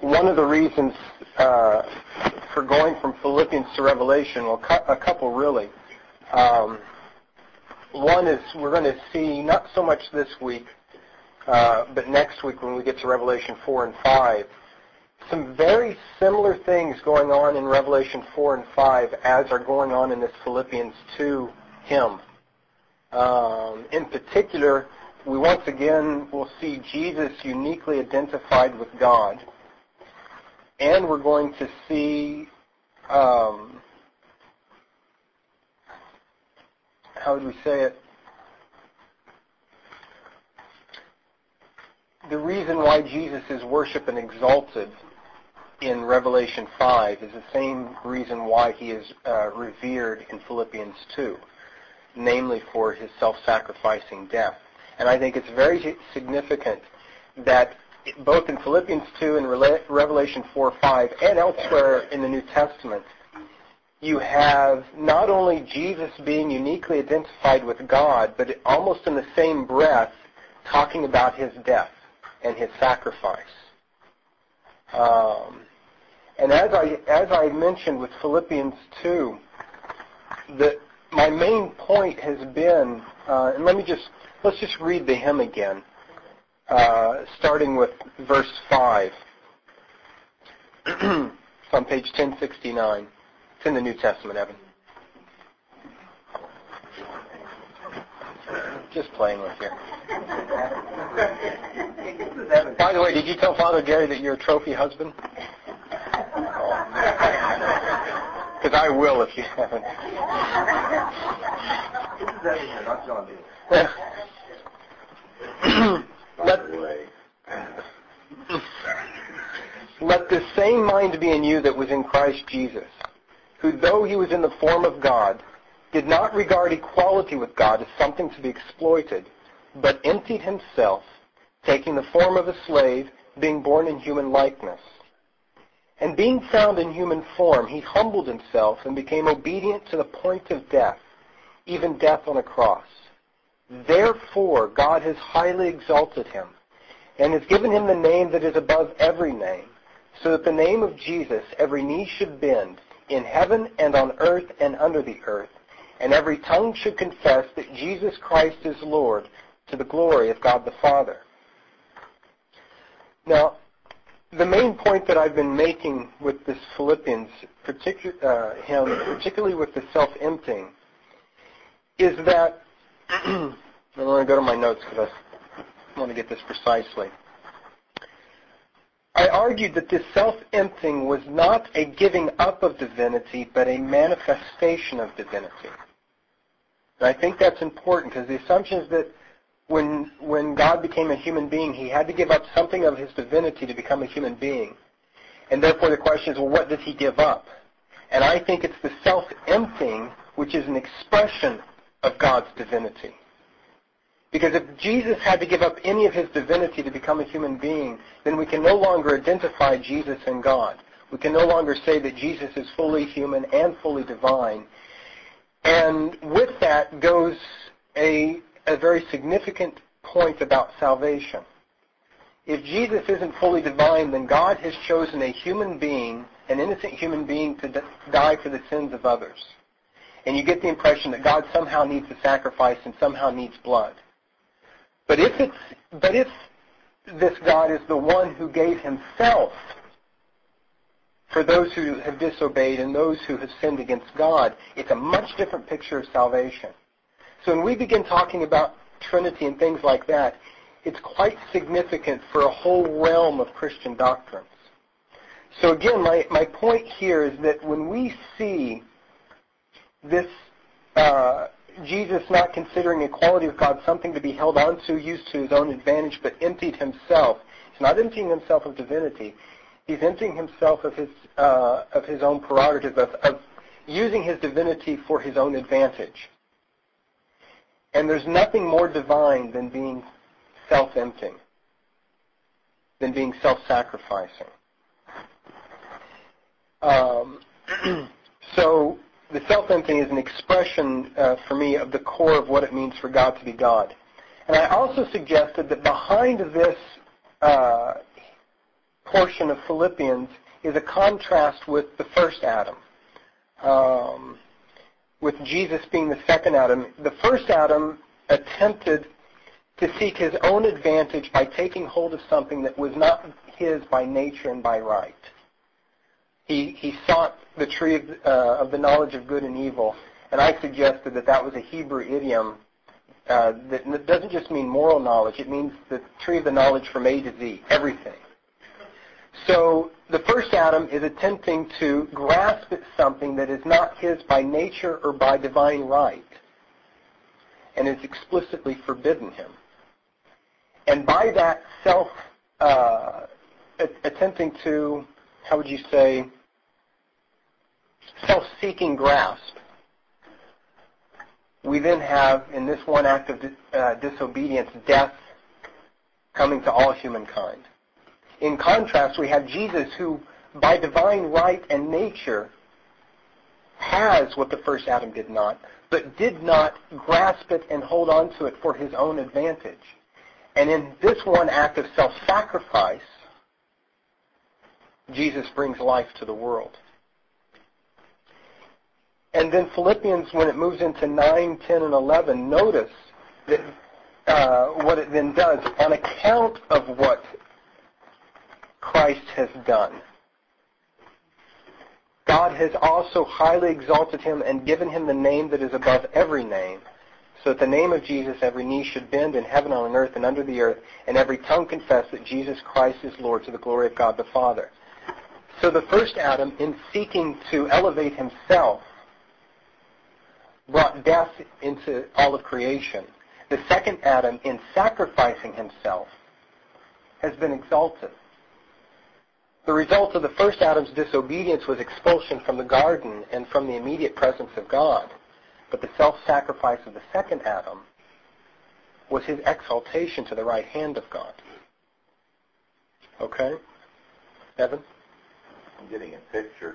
one of the reasons for going from Philippians to Revelation, well, a couple really. One is we're going to see, not so much this week, but next week when we get to Revelation 4 and 5, some very similar things going on in Revelation 4 and 5 as are going on in this Philippians 2 hymn. In particular, we once again will see Jesus uniquely identified with God. And we're going to see, how would we say it? The reason why Jesus is worshipped and exalted in Revelation 5 is the same reason why he is revered in Philippians 2, namely for his self-sacrificing death. And I think it's very significant that both in Philippians 2 and Revelation 4, 5, and elsewhere in the New Testament, you have not only Jesus being uniquely identified with God, but almost in the same breath talking about his death and his sacrifice. And as I mentioned with Philippians 2, my main point has been, and let's just read the hymn again, starting with verse 5. It's on page 1069. It's in the New Testament, Evan. Just playing with you. By the way, did you tell Father Gary that you're a trophy husband? Because I will if you haven't. This is Evan, not John. Let the same mind be in you that was in Christ Jesus, who though he was in the form of God, did not regard equality with God as something to be exploited, but emptied himself, taking the form of a slave, being born in human likeness. And being found in human form, he humbled himself and became obedient to the point of death, even death on a cross. Therefore, God has highly exalted him and has given him the name that is above every name, so that the name of Jesus every knee should bend, in heaven and on earth and under the earth, and every tongue should confess that Jesus Christ is Lord, to the glory of God the Father. Now, the main point that I've been making with this Philippians hymn, particularly with the self-emptying, is that, I want to go to my notes because I want to get this precisely. I argued that this self-emptying was not a giving up of divinity, but a manifestation of divinity. And I think that's important because the assumption is that when God became a human being, he had to give up something of his divinity to become a human being. And therefore the question is, well, what does he give up? And I think it's the self-emptying which is an expression of God's divinity. Because if Jesus had to give up any of his divinity to become a human being, then we can no longer identify Jesus and God. We can no longer say that Jesus is fully human and fully divine. And with that goes a very significant point about salvation. If Jesus isn't fully divine, then God has chosen a human being, an innocent human being, to die for the sins of others. And you get the impression that God somehow needs a sacrifice and somehow needs blood. But if this God is the one who gave himself for those who have disobeyed and those who have sinned against God, it's a much different picture of salvation. So when we begin talking about Trinity and things like that, it's quite significant for a whole realm of Christian doctrines. So again, my point here is that when we see this Jesus not considering equality with God something to be held on to, used to his own advantage, but emptied himself. He's not emptying himself of divinity. He's emptying himself of his own prerogative, of using his divinity for his own advantage. And there's nothing more divine than being self-emptying, than being self-sacrificing. So the self-emptying is an expression for me of the core of what it means for God to be God. And I also suggested that behind this portion of Philippians is a contrast with the first Adam. With Jesus being the second Adam. The first Adam attempted to seek his own advantage by taking hold of something that was not his by nature and by right. He sought the tree of the knowledge of good and evil, and I suggested that was a Hebrew idiom that doesn't just mean moral knowledge. It means the tree of the knowledge from A to Z, everything. So the first Adam is attempting to grasp at something that is not his by nature or by divine right, and is explicitly forbidden him. And by that attempting to, how would you say, self-seeking grasp, we then have, in this one act of disobedience, death coming to all humankind. In contrast, we have Jesus who, by divine right and nature, has what the first Adam did not, but did not grasp it and hold on to it for his own advantage. And in this one act of self-sacrifice, Jesus brings life to the world. And then Philippians, when it moves into 9, 10, and 11, notice that what it then does, on account of what Christ has done, God has also highly exalted him and given him the name that is above every name, so at the name of Jesus every knee should bend in heaven, on earth, and under the earth, and every tongue confess that Jesus Christ is Lord, to the glory of God the Father. So the first Adam, in seeking to elevate himself, brought death into all of creation. The second Adam, in sacrificing himself, has been exalted. The result of the first Adam's disobedience was expulsion from the garden and from the immediate presence of God. But the self-sacrifice of the second Adam was his exaltation to the right hand of God. Okay? Evan? I'm getting a picture.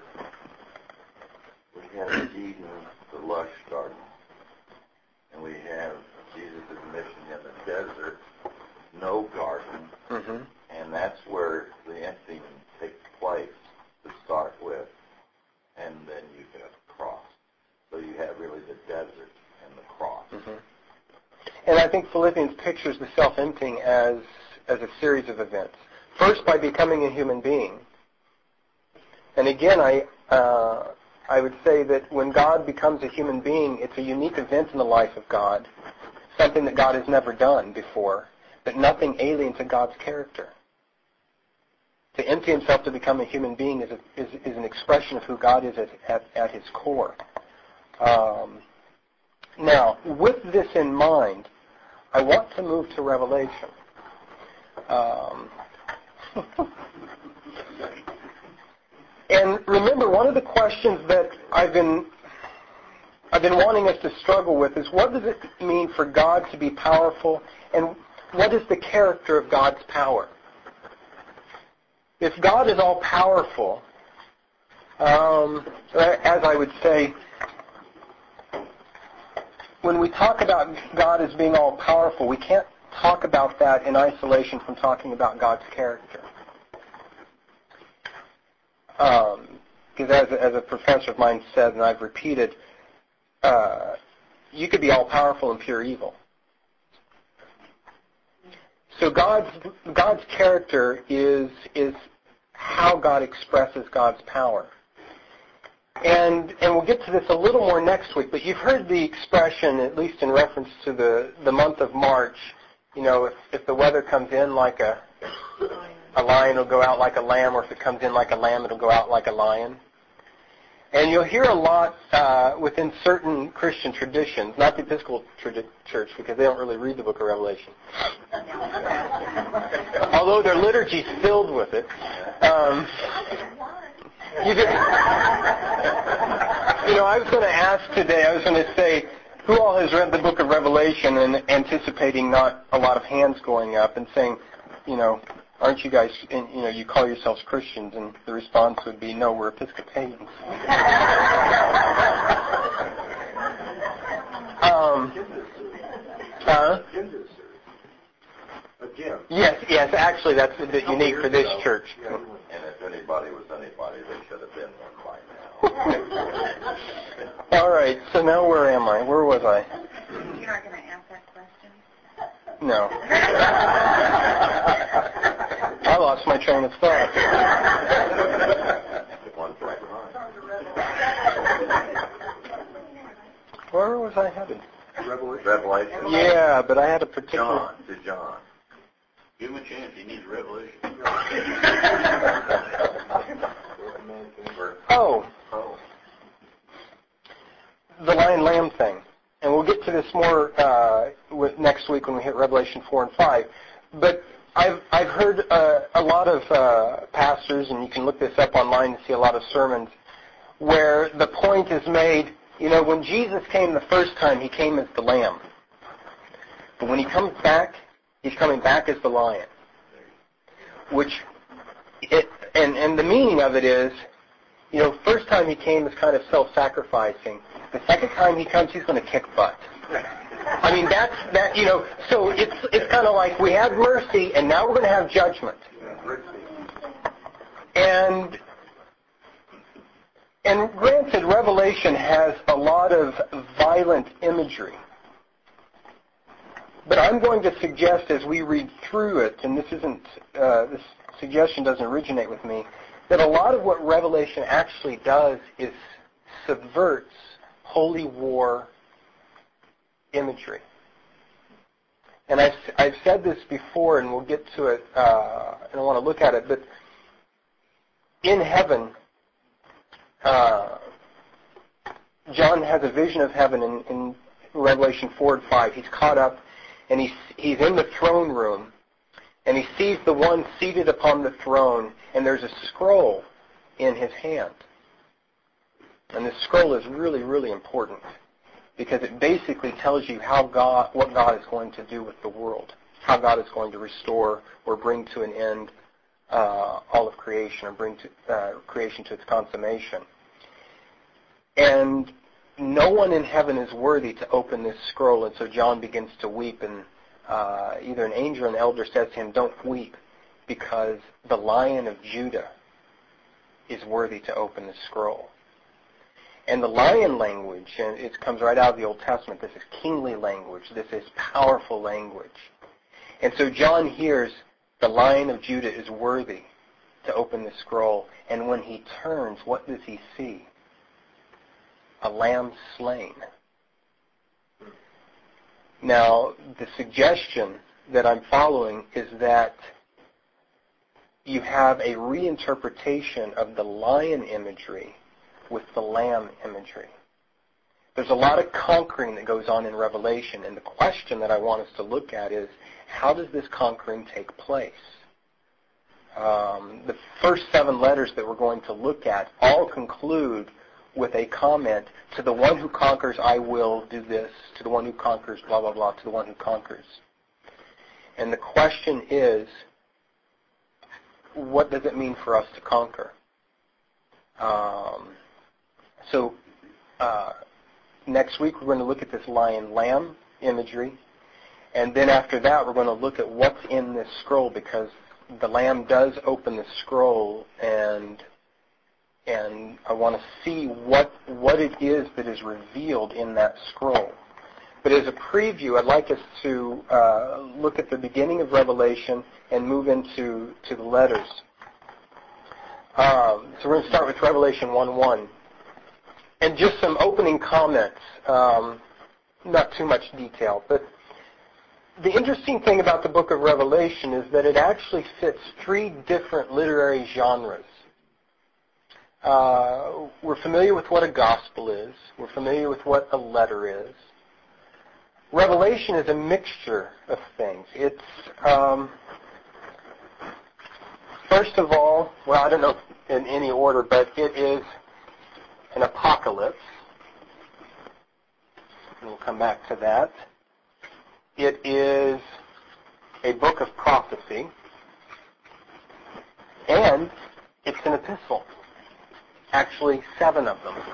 We have Eden, the lush garden, and we have Jesus' mission in the desert, no garden, and that's where the emptying takes place to start with, and then you have the cross. So you have really the desert and the cross. And I think Philippians pictures the self-emptying as a series of events. First, by becoming a human being. And again, I would say that when God becomes a human being, it's a unique event in the life of God, something that God has never done before, but nothing alien to God's character. To empty himself to become a human being is an expression of who God is at his core. Now, with this in mind, I want to move to Revelation. And remember, one of the questions that I've been wanting us to struggle with is, what does it mean for God to be powerful, and what is the character of God's power? If God is all powerful, as I would say, when we talk about God as being all powerful, we can't talk about that in isolation from talking about God's character. Because as a professor of mine said, and I've repeated, you could be all powerful and pure evil. So God's character is how God expresses God's power. And we'll get to this a little more next week, but you've heard the expression, at least in reference to the month of March, if the weather comes in like a lion, it'll go out like a lamb, or if it comes in like a lamb, it'll go out like a lion. And you'll hear a lot within certain Christian traditions, not the Episcopal Church, because they don't really read the book of Revelation. Although their liturgy's filled with it. I was going to ask today, I was going to say, who all has read the book of Revelation, and anticipating not a lot of hands going up and saying, aren't you guys, you call yourselves Christians? And the response would be, no, we're Episcopalians. Again, Yes. Actually, that's unique for this church. And if anybody was anybody, they should have been one by now. All right. So now where am I? Where was I? You're not going to ask that question? No. I lost my train of thought. One track behind. Where was I headed? Revelation. Yeah, but I had a particular... John. Give him a chance. He needs revelation. Oh. The lion lamb thing. And we'll get to this more next week when we hit Revelation 4 and 5. But I've heard a lot of pastors, and you can look this up online to see a lot of sermons, where the point is made, when Jesus came the first time, he came as the lamb. But when he comes back, he's coming back as the lion. And the meaning of it is, first time he came is kind of self-sacrificing. The second time he comes, he's going to kick butt. I mean, so it's kind of like we had mercy, and now we're going to have judgment. And granted, Revelation has a lot of violent imagery. But I'm going to suggest as we read through it, and this suggestion doesn't originate with me, that a lot of what Revelation actually does is subverts holy war imagery. And I've said this before, and we'll get to it, and I want to look at it, but in heaven, John has a vision of heaven in Revelation 4 and 5. He's caught up, and he's in the throne room, and he sees the one seated upon the throne, and there's a scroll in his hand. And this scroll is really, really important because it basically tells you what God is going to do with the world, how God is going to restore or bring to an end all of creation, or bring creation to its consummation. And no one in heaven is worthy to open this scroll, and so John begins to weep, and either an angel or an elder says to him, "Don't weep, because the Lion of Judah is worthy to open the scroll." And the lion language, and it comes right out of the Old Testament, this is kingly language, this is powerful language. And so John hears the Lion of Judah is worthy to open the scroll, and when he turns, what does he see? A lamb slain. Now, the suggestion that I'm following is that you have a reinterpretation of the lion imagery with the lamb imagery. There's a lot of conquering that goes on in Revelation, and the question that I want us to look at is, how does this conquering take place? The first 7 letters that we're going to look at all conclude with a comment, to the one who conquers I will do this, to the one who conquers blah, blah, blah, to the one who conquers. And the question is, what does it mean for us to conquer? So next week we're going to look at this lion-lamb imagery, and then after that we're going to look at what's in this scroll, because the lamb does open the scroll, and I want to see what it is that is revealed in that scroll. But as a preview, I'd like us to look at the beginning of Revelation and move into the letters. So we're going to start with Revelation 1:1. And just some opening comments, not too much detail, but the interesting thing about the book of Revelation is that it actually fits 3 different literary genres. We're familiar with what a gospel is. We're familiar with what a letter is. Revelation is a mixture of things. It's, first of all, well, I don't know in any order, but it is an apocalypse. And we'll come back to that. It is a book of prophecy. And it's an epistle. Actually, 7 of them.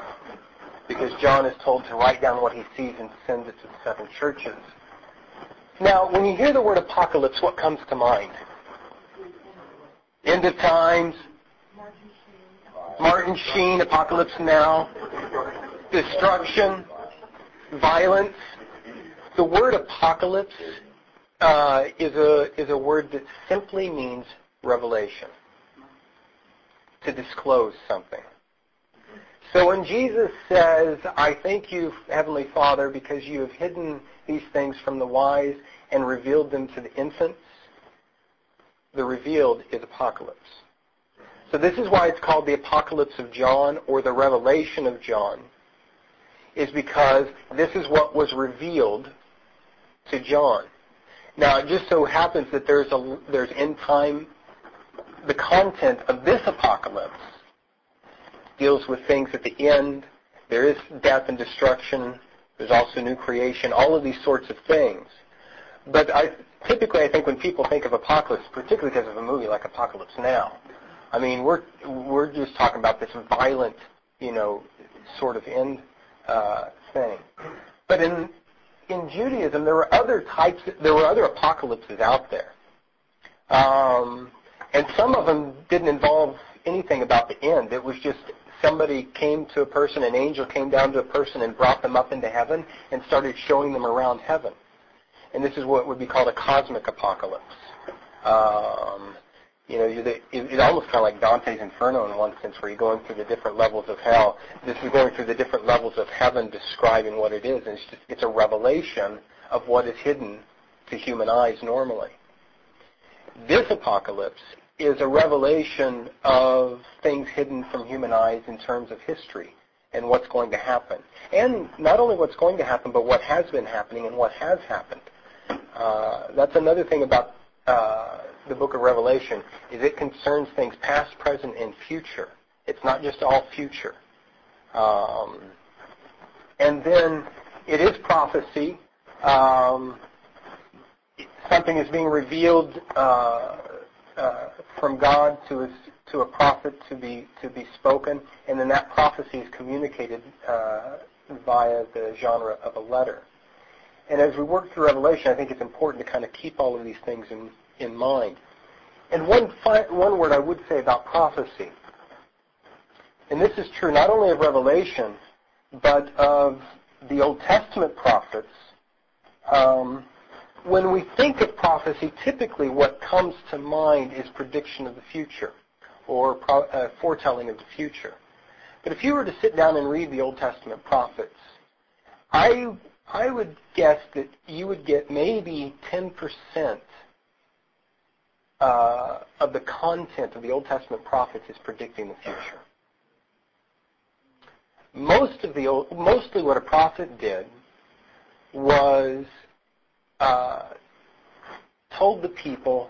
Because John is told to write down what he sees and send it to the 7 churches. Now, when you hear the word apocalypse, what comes to mind? End of times. Martin Sheen, Apocalypse Now. Destruction. Violence. The word apocalypse is a word that simply means revelation. To disclose something. So when Jesus says, I thank you, Heavenly Father, because you have hidden these things from the wise and revealed them to the infants, the revealed is apocalypse. So this is why it's called the Apocalypse of John, or the Revelation of John, is because this is what was revealed to John. Now, it just so happens that there's end time, the content of this apocalypse deals with things at the end. There is death and destruction. There's also new creation, all of these sorts of things. But typically I think when people think of apocalypse, particularly because of a movie like Apocalypse Now, I mean, we're just talking about this violent, sort of end thing. But in Judaism, there were other apocalypses out there. And some of them didn't involve anything about the end. It was just somebody came to a person, an angel came down to a person and brought them up into heaven and started showing them around heaven. And this is what would be called a cosmic apocalypse. It's almost kind of like Dante's Inferno in one sense, where you're going through the different levels of hell. This is going through the different levels of heaven, describing what it is. And it's a revelation of what is hidden to human eyes normally. This apocalypse is a revelation of things hidden from human eyes in terms of history and what's going to happen. And not only what's going to happen, but what has been happening and what has happened. That's another thing about the book of Revelation, is it concerns things past, present, and future. It's not just all future. And then it is prophecy. Something is being revealed from God to a prophet to be spoken, and then that prophecy is communicated via the genre of a letter. And as we work through Revelation, I think it's important to kind of keep all of these things in mind. And one word I would say about prophecy, and this is true not only of Revelation, but of the Old Testament prophets. When we think of prophecy, typically what comes to mind is prediction of the future, or foretelling of the future. But if you were to sit down and read the Old Testament prophets, I would guess that you would get maybe 10% of the content of the Old Testament prophets is predicting the future. Mostly what a prophet did was told the people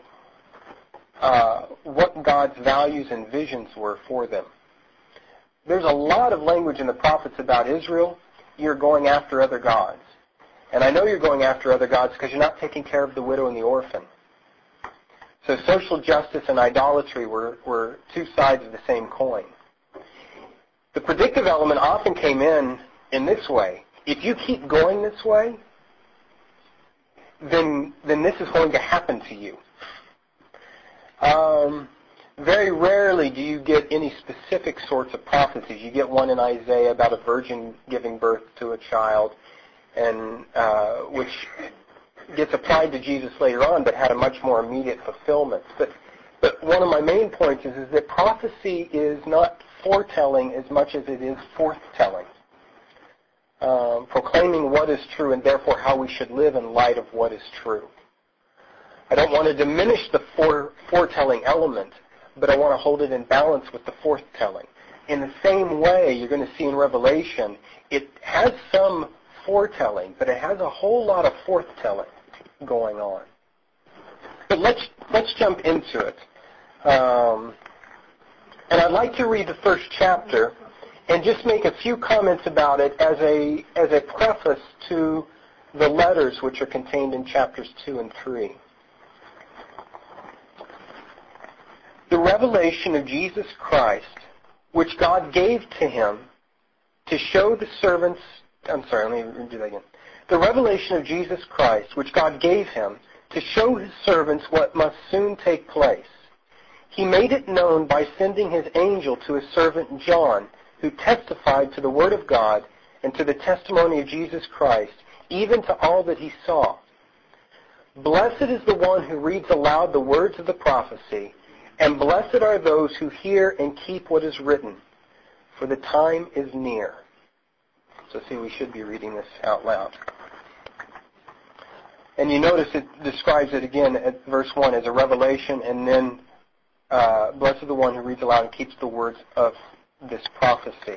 what God's values and visions were for them. There's a lot of language in the prophets about Israel. You're going after other gods. And I know you're going after other gods because you're not taking care of the widow and the orphan. So social justice and idolatry were two sides of the same coin. The predictive element often came in this way. If you keep going this way, then this is going to happen to you. Very rarely do you get any specific sorts of prophecies. You get one in Isaiah about a virgin giving birth to a child, and which gets applied to Jesus later on, but had a much more immediate fulfillment. But one of my main points is that prophecy is not foretelling as much as it is forthtelling. Proclaiming what is true and therefore how we should live in light of what is true. I don't want to diminish the foretelling element, but I want to hold it in balance with the forthtelling. In the same way, you're going to see in Revelation, it has some foretelling, but it has a whole lot of forthtelling going on. But let's jump into it. And I'd like to read the first chapter and just make a few comments about it as a preface to the letters which are contained in chapters 2 and 3. The revelation of Jesus Christ, which God gave to him to show the servants, to the revelation of Jesus Christ, which God gave him to show his servants what must soon take place. He made it known by sending his angel to his servant John, who testified to the word of God and to the testimony of Jesus Christ, even to all that he saw. Blessed is the one who reads aloud the words of the prophecy, and blessed are those who hear and keep what is written, for the time is near. So see, we should be reading this out loud. And you notice it describes it again at verse 1 as a revelation, and then blessed is the one who reads aloud and keeps the words of this prophecy.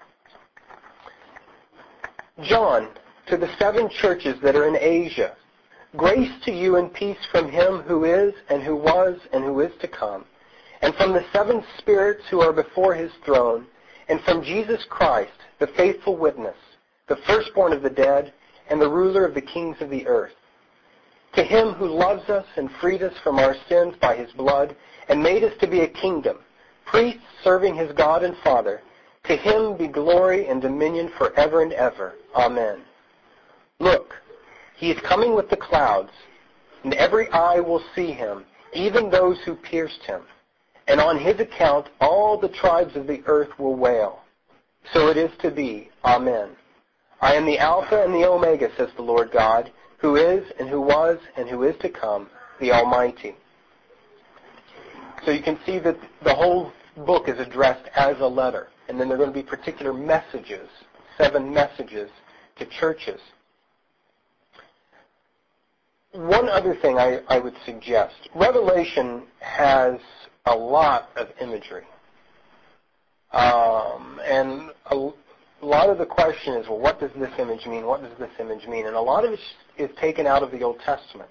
John, to the 7 churches that are in Asia, grace to you and peace from him who is, and who was, and who is to come, and from the 7 spirits who are before his throne, and from Jesus Christ, the faithful witness, the firstborn of the dead, and the ruler of the kings of the earth. To him who loves us and freed us from our sins by his blood, and made us to be a kingdom, priests serving his God and Father, to him be glory and dominion forever and ever. Amen. Look, he is coming with the clouds, and every eye will see him, even those who pierced him. And on his account all the tribes of the earth will wail. So it is to be. Amen. I am the Alpha and the Omega, says the Lord God, who is, and who was, and who is to come, the Almighty. So you can see that the whole book is addressed as a letter. And then there are going to be particular messages, 7 messages to churches. One other thing I would suggest. Revelation has a lot of imagery. And a lot of the question is, well, what does this image mean? What does this image mean? And a lot of it is taken out of the Old Testament.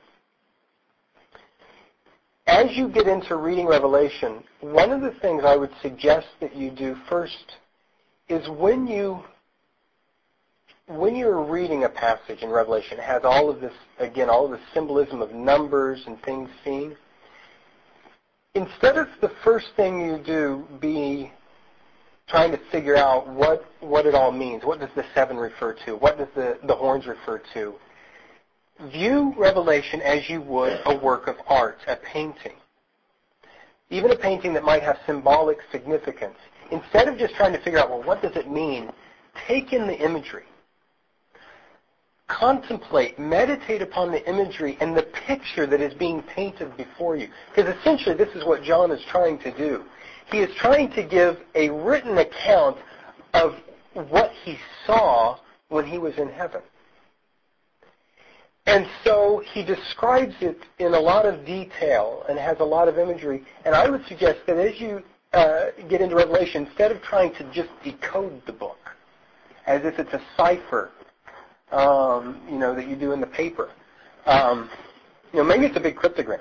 As you get into reading Revelation, one of the things I would suggest that you do first is when you're reading a passage in Revelation, it has all of this, again, all of the symbolism of numbers and things seen. Instead of the first thing you do be trying to figure out what it all means, what does the 7 refer to, what does the horns refer to, view Revelation as you would a work of art, a painting. Even a painting that might have symbolic significance. Instead of just trying to figure out, well, what does it mean, take in the imagery. Contemplate, meditate upon the imagery and the picture that is being painted before you. Because essentially this is what John is trying to do. He is trying to give a written account of what he saw when he was in heaven. And so he describes it in a lot of detail and has a lot of imagery. And I would suggest that as you get into Revelation, instead of trying to just decode the book as if it's a cipher, that you do in the paper, maybe it's a big cryptogram.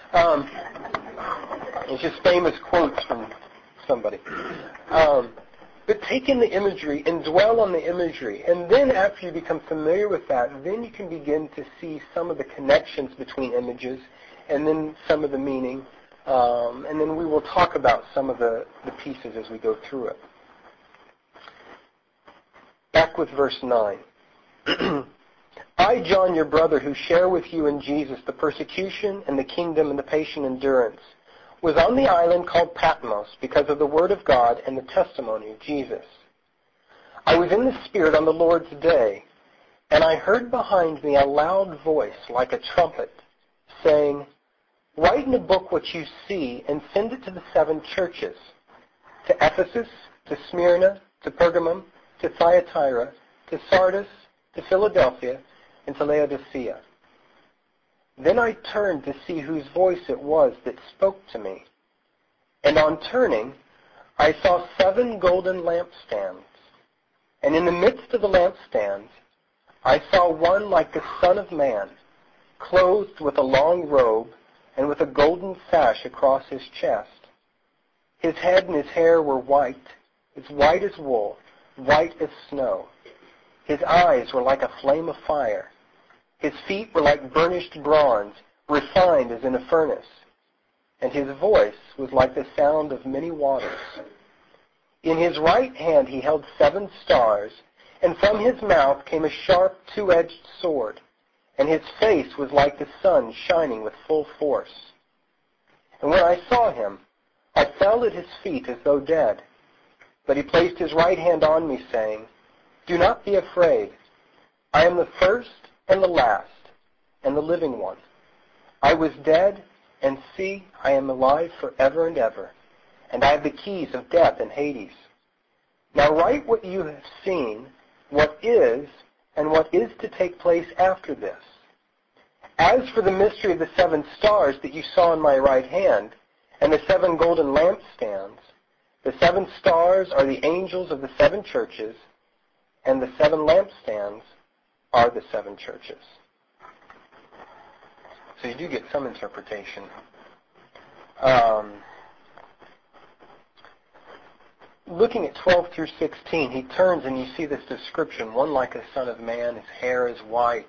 It's just famous quotes from somebody. But take in the imagery and dwell on the imagery. And then after you become familiar with that, then you can begin to see some of the connections between images and then some of the meaning. And then we will talk about some of the pieces as we go through it. Back with verse 9. I, John, your brother, who share with you in Jesus the persecution and the kingdom and the patient endurance, was on the island called Patmos because of the word of God and the testimony of Jesus. I was in the Spirit on the Lord's day, and I heard behind me a loud voice like a trumpet, saying, write in a book what you see and send it to the 7 churches, to Ephesus, to Smyrna, to Pergamum, to Thyatira, to Sardis, to Philadelphia, and to Laodicea. Then I turned to see whose voice it was that spoke to me. And on turning, I saw 7 golden lampstands. And in the midst of the lampstands, I saw one like the Son of Man, clothed with a long robe and with a golden sash across his chest. His head and his hair were white as wool, white as snow. His eyes were like a flame of fire. His feet were like burnished bronze, refined as in a furnace. And his voice was like the sound of many waters. In his right hand he held 7 stars, And from his mouth came a sharp, two-edged sword, and his face was like the sun shining with full force. And when I saw him, I fell at his feet as though dead. But he placed his right hand on me, saying, "Do not be afraid. I am the first and the last, and the living one. I was dead, and see, I am alive forever and ever, and I have the keys of death and Hades. Now write what you have seen, what is, and what is to take place after this. As for the mystery of the 7 stars that you saw in my right hand, and the 7 golden lampstands, the 7 stars are the angels of the 7 churches, and the 7 lampstands are the 7 churches." So you do get some interpretation. Looking at 12 through 16, he turns and you see this description, one like a son of man, his hair is white,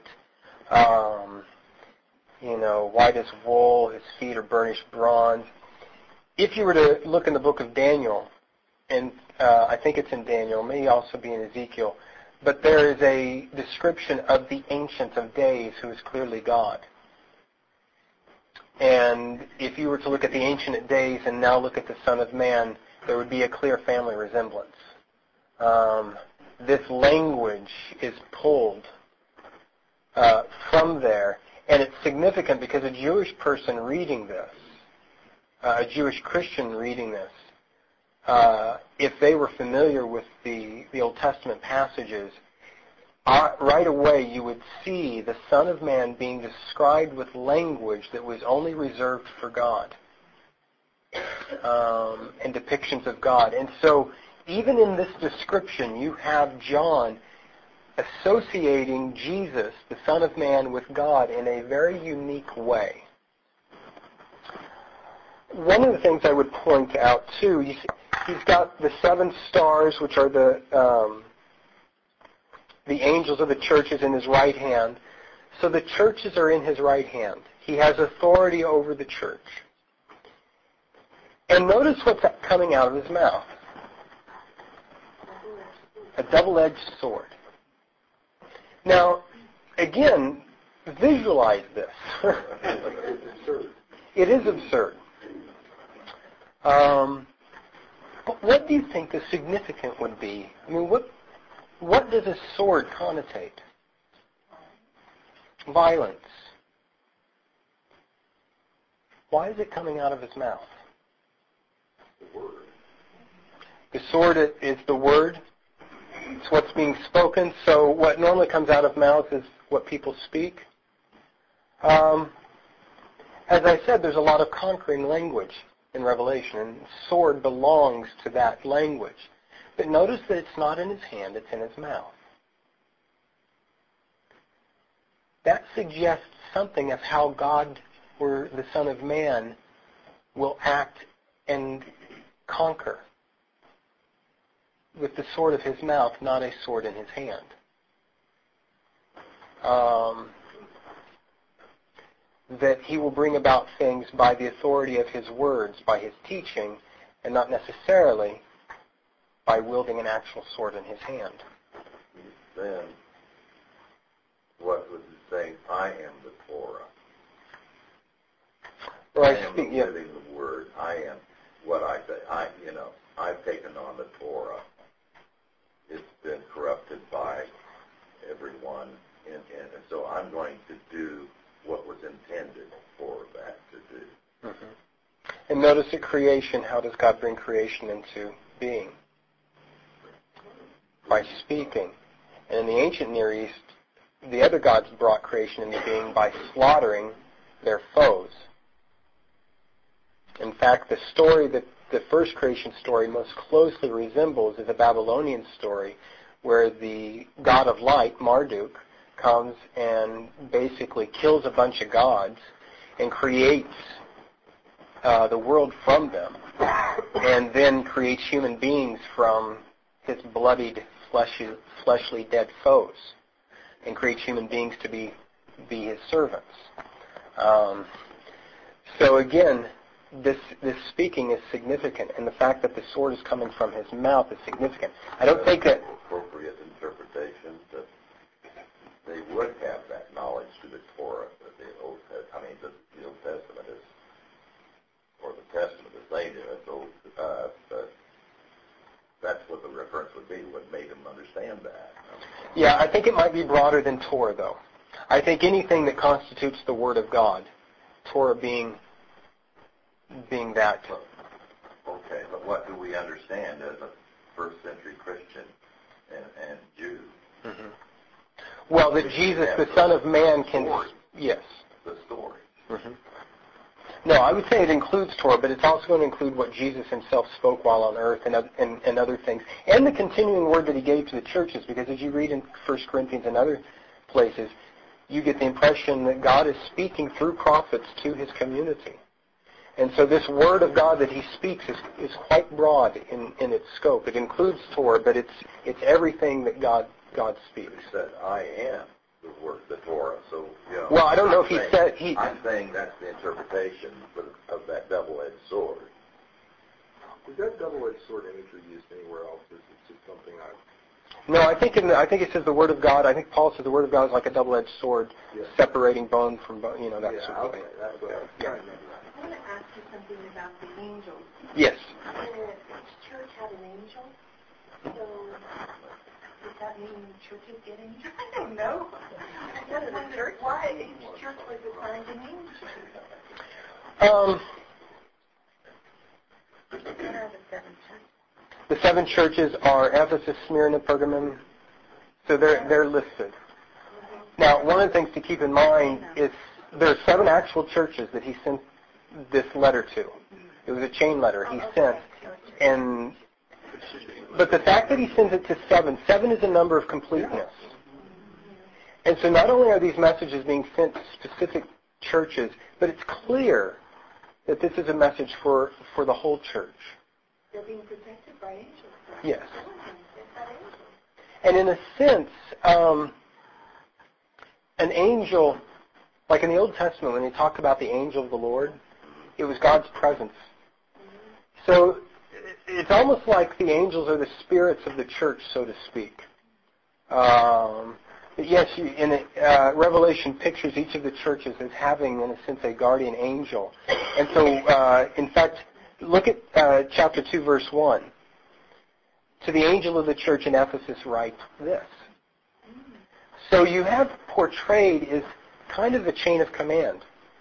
white as wool, his feet are burnished bronze. If you were to look in the book of Daniel, and I think it's in Daniel, it may also be in Ezekiel, but there is a description of the Ancient of Days who is clearly God. And if you were to look at the Ancient of Days and now look at the Son of Man, there would be a clear family resemblance. This language is pulled from there, and it's significant because a Jewish person reading this, a Jewish Christian reading this, if they were familiar with the Old Testament passages, right away you would see the Son of Man being described with language that was only reserved for God, and depictions of God. And so even in this description, you have John associating Jesus, the Son of Man, with God in a very unique way. One of the things I would point out, too, he's got the 7 stars, which are the angels of the churches, in his right hand. So the churches are in his right hand. He has authority over the church. And notice what's coming out of his mouth. A double-edged sword. Now, again, visualize this. It is absurd. But what do you think the significance would be? I mean, what does a sword connotate? Violence. Why is it coming out of his mouth? The sword is the word. It's what's being spoken. So what normally comes out of mouth is what people speak. As I said, there's a lot of conquering language in Revelation, and sword belongs to that language. But notice that it's not in his hand, it's in his mouth. That suggests something of how God, or the Son of Man, will act and conquer with the sword of his mouth, not a sword in his hand. That he will bring about things by the authority of his words, by his teaching, and not necessarily by wielding an actual sword in his hand. Then, what was it saying? I am the Torah. Well, I am living the word. I am what I say. I've taken on the Torah. It's been corrupted by everyone, and so I'm going to do what was intended for that to do. Mm-hmm. And notice at creation, how does God bring creation into being? By speaking. And in the ancient Near East, the other gods brought creation into being by slaughtering their foes. In fact, the story that the first creation story most closely resembles is a Babylonian story where the god of light, Marduk, comes and basically kills a bunch of gods and creates the world from them, and then creates human beings from his bloodied, fleshly dead foes, and creates human beings to be his servants. So again, this speaking is significant, and the fact that the sword is coming from his mouth is significant. I don't think that appropriate interpretation. the Torah, the Old Testament. I mean, the Old Testament is, or the Testament as they do, it's old to us, but that's what the reference would be, what made them understand that. Yeah, I think it might be broader than Torah, though. I think anything that constitutes the Word of God, Torah being that. Okay, but what do we understand as a first century Christian and Jew? Mm-hmm. Well, that Jesus, the Son of Man, can... Story. Yes. The story. Mm-hmm. No, I would say it includes Torah, but it's also going to include what Jesus himself spoke while on earth and other things. And the continuing word that he gave to the churches, because as you read in 1 Corinthians and other places, you get the impression that God is speaking through prophets to his community. And so this word of God that he speaks is quite broad in its scope. It includes Torah, but it's everything that God speaks. He said, I am the Torah. So, you know, well, I don't know if he said... I'm saying that's the interpretation of that double-edged sword. Is that double-edged sword imagery used anywhere else? Or is it just something No, I think it says the Word of God. I think Paul says the Word of God is like a double-edged sword, separating bone from bone, that sort of thing. That's what I was trying to remember. I want to ask you something about the angels. Yes. Each church had an angel, so does that mean churches get angels? I don't know. I just wondered why each church was assigned an angel. What are the 7 churches? The 7 churches are Ephesus, Smyrna, Pergamum. So they're listed. Now, one of the things to keep in mind is there are 7 actual churches that he sent this letter to. It was a chain letter he sent. But the fact that he sends it to 7 is a number of completeness. And so not only are these messages being sent to specific churches, but it's clear that this is a message for the whole church. They're being protected by angels. Yes. And in a sense, an angel, like in the Old Testament, when they talk about the angel of the Lord, it was God's presence. So it's almost like the angels are the spirits of the church, so to speak. Yes, Revelation pictures each of the churches as having, in a sense, a guardian angel. And so, in fact, look at chapter 2, verse 1. To the angel of the church in Ephesus write this. So you have portrayed is kind of a chain of command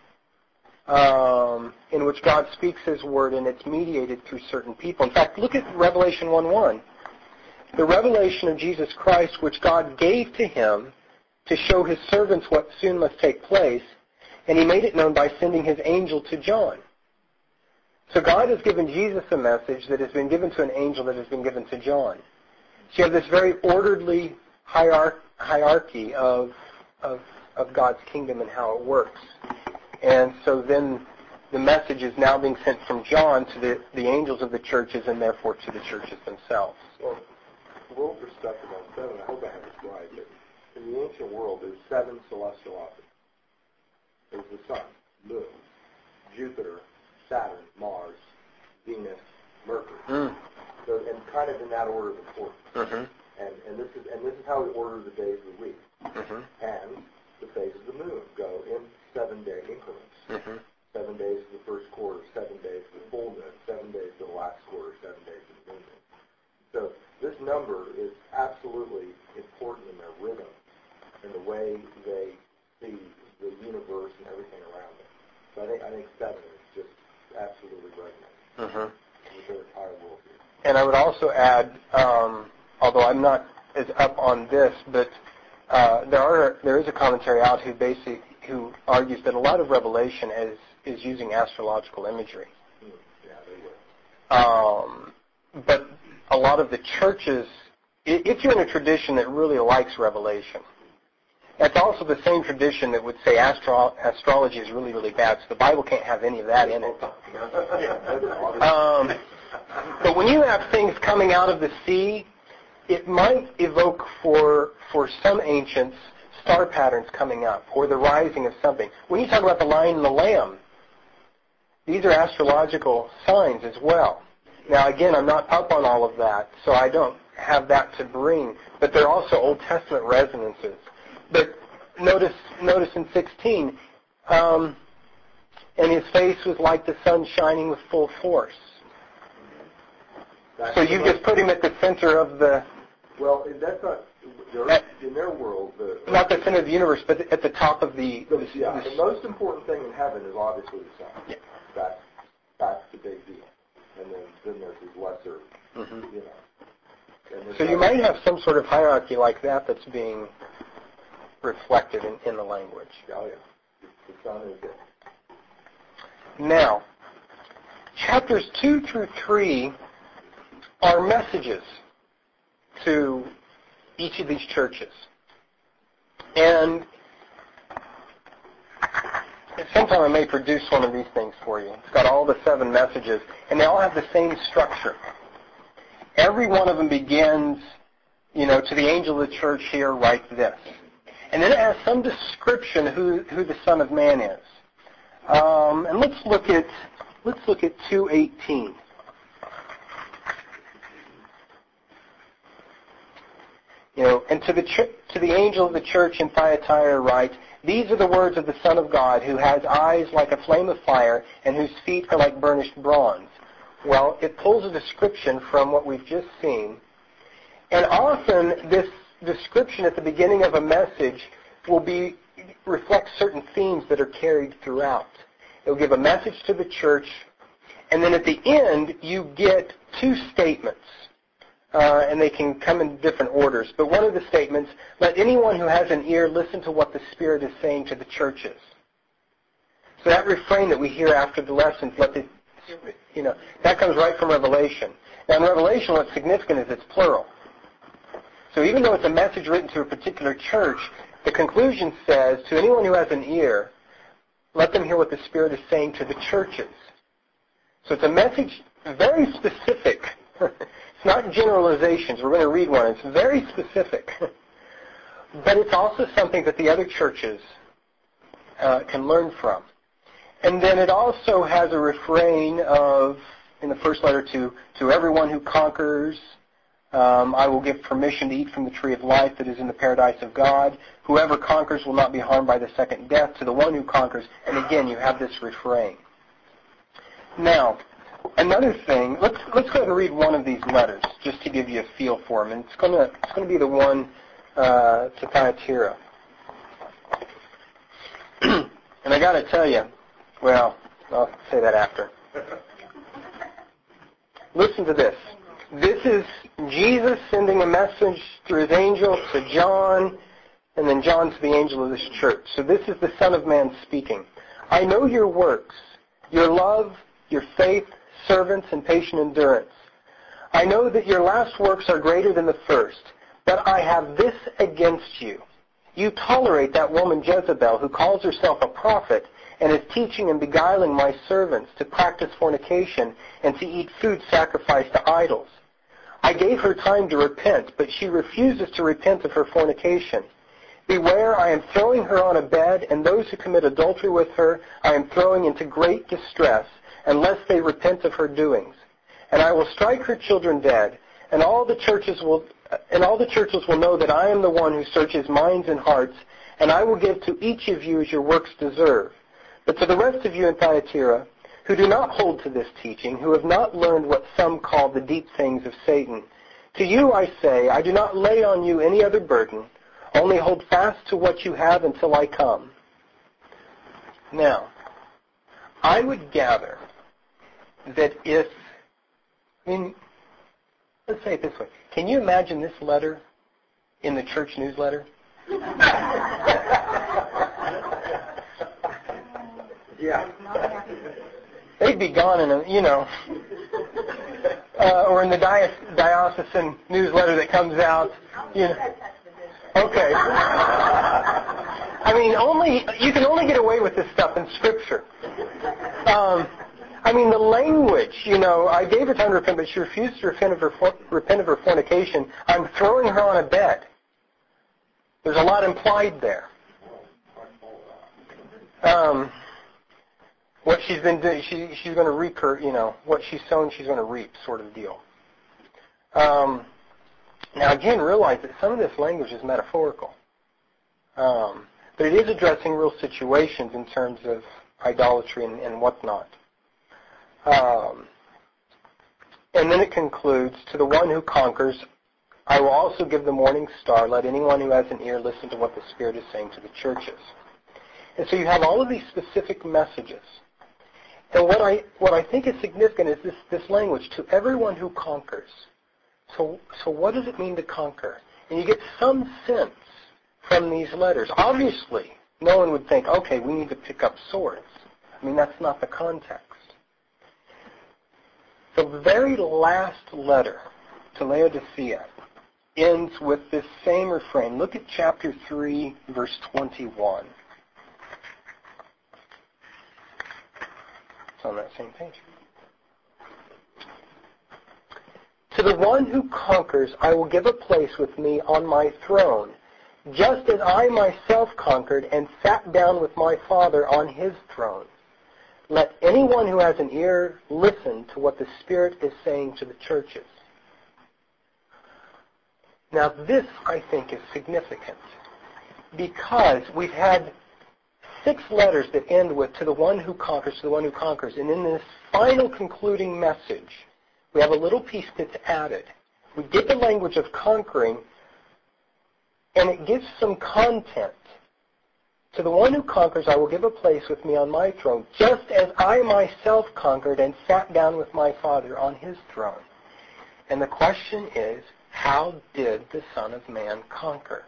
in which God speaks his word and it's mediated through certain people. In fact, look at Revelation 1:1. The revelation of Jesus Christ, which God gave to him to show his servants what soon must take place, and he made it known by sending his angel to John. So God has given Jesus a message that has been given to an angel that has been given to John. So you have this very orderly hierarchy of God's kingdom and how it works. And so then the message is now being sent from John to the angels of the churches and therefore to the churches themselves. Well, a little perspective on 7, I hope I have this right, but in the ancient world there's 7 celestial objects. There's the sun, moon, Jupiter, Saturn, Mars, Venus, Mercury. So, and kind of in that order of importance. And this is how we order the days of the week. And the phases of the moon go in 7-day increments. 7 days to the first quarter, 7 days to the full moon, 7 days to the last quarter, 7 days to the new moon. So this number is absolutely important in their rhythm and the way they see the universe and everything around it. So I think 7 is just absolutely resonant with their entire worldview. And I would also add, although I'm not as up on this, but there is a commentary out who argues that a lot of Revelation is using astrological imagery. Yeah, they would. But a lot of the churches, if you're in a tradition that really likes Revelation, it's also the same tradition that would say astrology is really, really bad, so the Bible can't have any of that in it. But when you have things coming out of the sea, it might evoke for some ancients star patterns coming up or the rising of something. When you talk about the lion and the lamb, these are astrological signs as well. Now, again, I'm not up on all of that, so I don't have that to bring. But they're also Old Testament resonances. But notice in 16, and his face was like the sun shining with full force. So you just put him at the center of the... Well, that's not... in their world... not the center of the universe, but at the top of the... the most important thing in heaven is obviously the sun. Yeah. That's the big deal. And then there's these lesser, you know... So you might have some sort of hierarchy like that that's being reflected in the language. Oh, yeah. The sun is it. Now, chapters 2 through 3 are messages to each of these churches. And sometime I may produce one of these things for you. It's got all the 7 messages, and they all have the same structure. Every one of them begins, to the angel of the church here, write this. And then it has some description who the Son of Man is. And let's look at 2:18. And to the angel of the church in Thyatira write, these are the words of the Son of God, who has eyes like a flame of fire and whose feet are like burnished bronze. Well, it pulls a description from what we've just seen. And often this description at the beginning of a message will reflect certain themes that are carried throughout. It will give a message to the church, and then at the end you get 2 statements. And they can come in different orders. But one of the statements, let anyone who has an ear listen to what the Spirit is saying to the churches. So that refrain that we hear after the lessons, that comes right from Revelation. Now in Revelation, what's significant is it's plural. So even though it's a message written to a particular church, the conclusion says, to anyone who has an ear, let them hear what the Spirit is saying to the churches. So it's a message very specific. It's not generalizations. We're going to read one. It's very specific. But it's also something that the other churches can learn from. And then it also has a refrain of, in the first letter, to everyone who conquers, I will give permission to eat from the tree of life that is in the paradise of God. Whoever conquers will not be harmed by the second death. To the one who conquers. And again, you have this refrain. Now, another thing, let's go ahead and read one of these letters, just to give you a feel for them. And it's going to be the one to Thyatira. And I got to tell you, well, I'll say that after. Listen to this. This is Jesus sending a message through his angel to John, and then John to the angel of this church. So this is the Son of Man speaking. I know your works, your love, your faith, servants, and patient endurance. I know that your last works are greater than the first, but I have this against you. You tolerate that woman Jezebel, who calls herself a prophet, and is teaching and beguiling my servants to practice fornication and to eat food sacrificed to idols. I gave her time to repent, but she refuses to repent of her fornication. Beware, I am throwing her on a bed, and those who commit adultery with her I am throwing into great distress, unless they repent of her doings. And I will strike her children dead, and all the churches will know that I am the one who searches minds and hearts, and I will give to each of you as your works deserve. But to the rest of you in Thyatira, who do not hold to this teaching, who have not learned what some call the deep things of Satan, to you I say, I do not lay on you any other burden, only hold fast to what you have until I come. Now, I would gather that let's say it this way. Can you imagine this letter in the church newsletter? Yeah. They'd be gone in or in the diocesan newsletter that comes out. Okay. I mean, you can only get away with this stuff in Scripture. The language, I gave her time to repent, but she refused to repent of her fornication. I'm throwing her on a bed. There's a lot implied there. What she's been doing, she's going to reap her, what she's sown, she's going to reap, sort of deal. Now again, realize that some of this language is metaphorical. But it is addressing real situations in terms of idolatry and whatnot. And then it concludes, to the one who conquers, I will also give the morning star. Let anyone who has an ear listen to what the Spirit is saying to the churches. And so you have all of these specific messages. And what I think is significant is this language, to everyone who conquers. So what does it mean to conquer? And you get some sense from these letters. Obviously, no one would think, okay, we need to pick up swords. I mean, that's not the context. The very last letter to Laodicea ends with this same refrain. Look at chapter 3, verse 21. It's on that same page. To the one who conquers, I will give a place with me on my throne, just as I myself conquered and sat down with my Father on his throne. Let anyone who has an ear listen to what the Spirit is saying to the churches. Now this, I think, is significant because we've had 6 letters that end with, to the one who conquers, to the one who conquers. And in this final concluding message, we have a little piece that's added. We get the language of conquering, and it gives some content. To the one who conquers, I will give a place with me on my throne, just as I myself conquered and sat down with my Father on his throne. And the question is, how did the Son of Man conquer?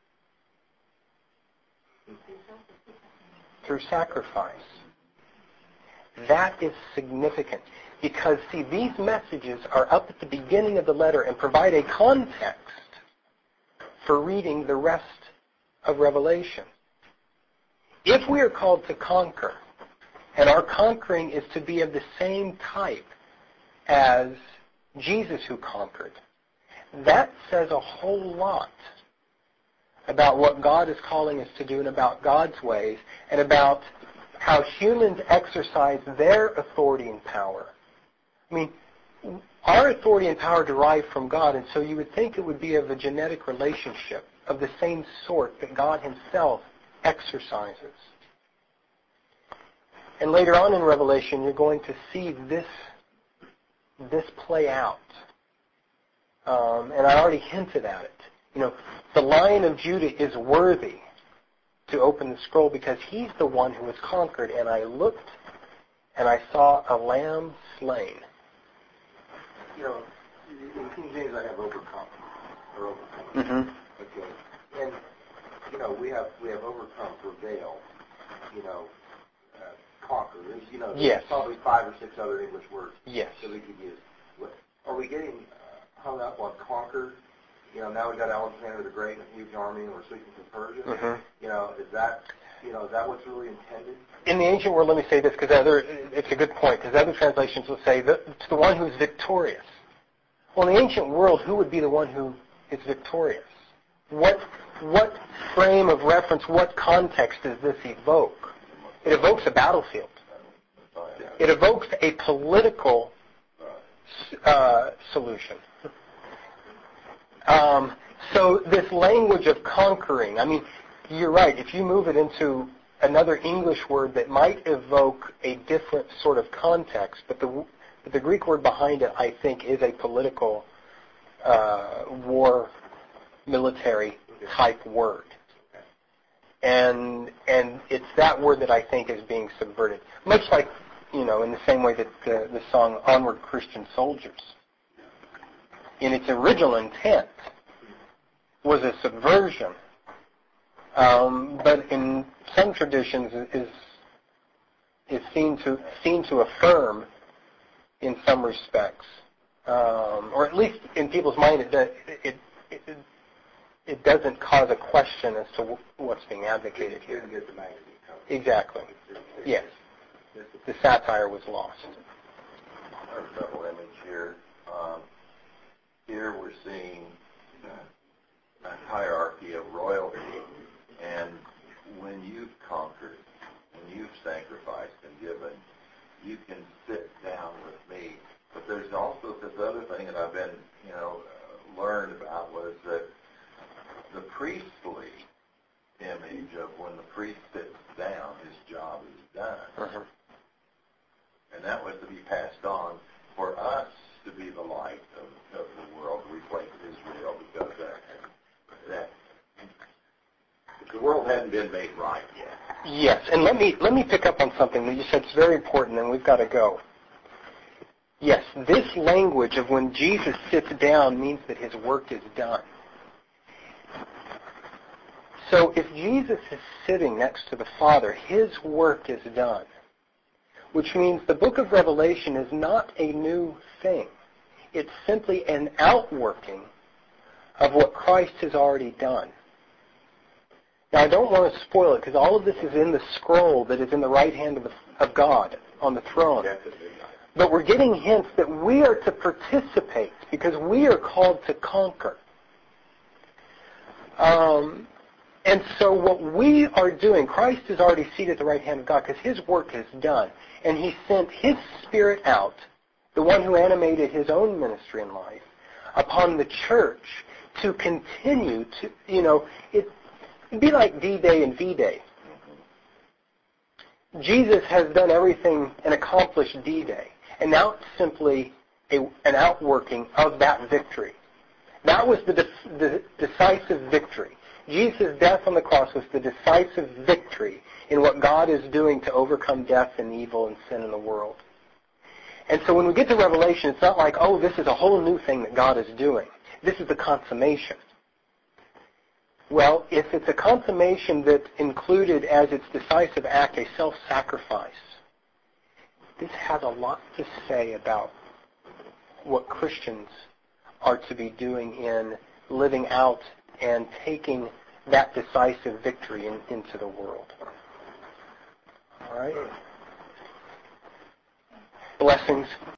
Through sacrifice. That is significant because, see, these messages are up at the beginning of the letter and provide a context for reading the rest of Revelation. If we are called to conquer, and our conquering is to be of the same type as Jesus who conquered, that says a whole lot about what God is calling us to do and about God's ways and about how humans exercise their authority and power. I mean, our authority and power derive from God, and so you would think it would be of a genetic relationship of the same sort that God himself exercises. And later on in Revelation, you're going to see this play out. And I already hinted at it. You know, the Lion of Judah is worthy to open the scroll because he's the one who has conquered. And I looked, and I saw a lamb slain. You know, in King James I have overcome, or overcome. Mm-hmm. Okay. And, you know, we have overcome, prevail, you know, conquer. There's, you know, there's probably 5 or 6 other English words Yes. that we could use. Are we getting hung up on conquered? You know, now we got Alexander the Great and a huge army, and we're sweeping through Persia. Mm-hmm. You know, is that what's really intended? In the ancient world, let me say this, because it's a good point, because other translations will say, to the one who is victorious. Well, in the ancient world, who would be the one who is victorious? What frame of reference, what context does this evoke? It evokes a battlefield. It evokes a political solution. So this language of conquering, I mean, you're right. If you move it into another English word that might evoke a different sort of context, but the Greek word behind it, I think, is a political war, military type word. And it's that word that I think is being subverted. Much like, you know, in the same way that the song Onward Christian Soldiers, in its original intent, was a subversion. But in some traditions is seen to affirm in some respects. Or at least in people's mind it doesn't cause a question as to what's being advocated here. Exactly. Yes. The satire was lost. There's a double image here. Here we're seeing a hierarchy of royalty, and when you've conquered, when you've sacrificed and given, you can sit down with me. But there's also this other thing that I've been, learned about was that the priestly image of when been made right yet. Yes, and let me pick up on something that you said is very important, and we've got to go. Yes, this language of when Jesus sits down means that his work is done. So if Jesus is sitting next to the Father, his work is done, which means the book of Revelation is not a new thing. It's simply an outworking of what Christ has already done. Now, I don't want to spoil it because all of this is in the scroll that is in the right hand of God on the throne. But we're getting hints that we are to participate because we are called to conquer. And so what we are doing, Christ is already seated at the right hand of God because his work is done. And he sent his Spirit out, the one who animated his own ministry in life, upon the church to continue to, it'd be like D-Day and V-Day. Jesus has done everything and accomplished D-Day. And now it's simply an outworking of that victory. That was the decisive victory. Jesus' death on the cross was the decisive victory in what God is doing to overcome death and evil and sin in the world. And so when we get to Revelation, it's not like, oh, this is a whole new thing that God is doing. This is the consummation. Well, if it's a consummation that included as its decisive act a self-sacrifice, this has a lot to say about what Christians are to be doing in living out and taking that decisive victory into the world. All right? Blessings.